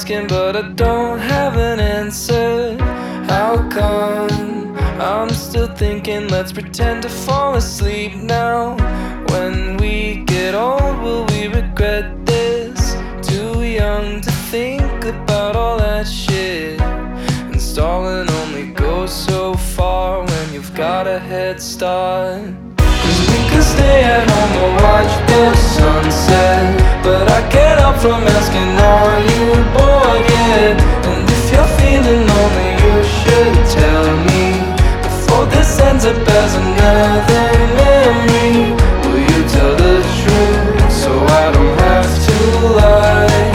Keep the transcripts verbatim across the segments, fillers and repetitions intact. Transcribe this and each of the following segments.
asking, but I don't have an answer. How come I'm still thinking, let's pretend to fall asleep now. When we get old, will we regret this? Too young to think about all that shit. And stalling only goes so far when you've got a head start. Cause we could stay at home or watch the sunset, but I can't help from asking, are you bored yet? And if you're feeling lonely, you should tell me before this ends up as another memory. Will you tell the truth so I don't have to lie?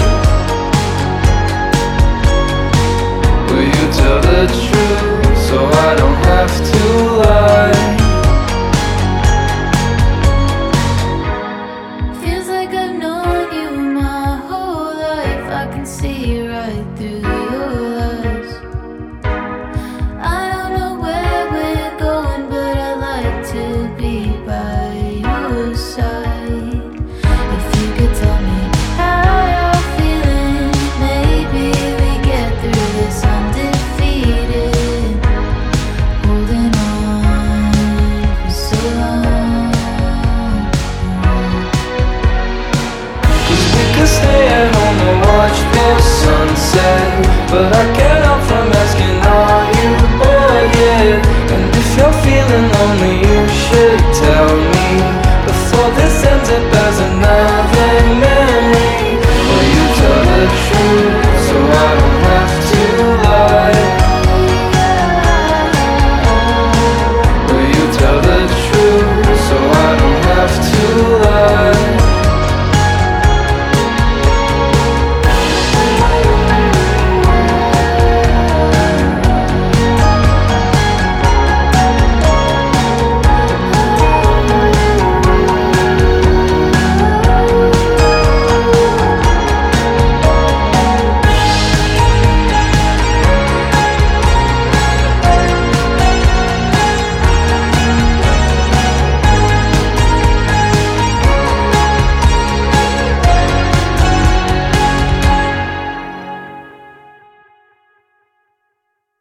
Will you tell the truth so I don't have to lie? Feels like I've known you my whole life. I can see right through your lies. I don't know where we're going, but I like to be by your side. If you could tell me how you're feeling, maybe we get through this undefeated. Holding on for so long. Cause we could stay at home and watch the sunset, but I can't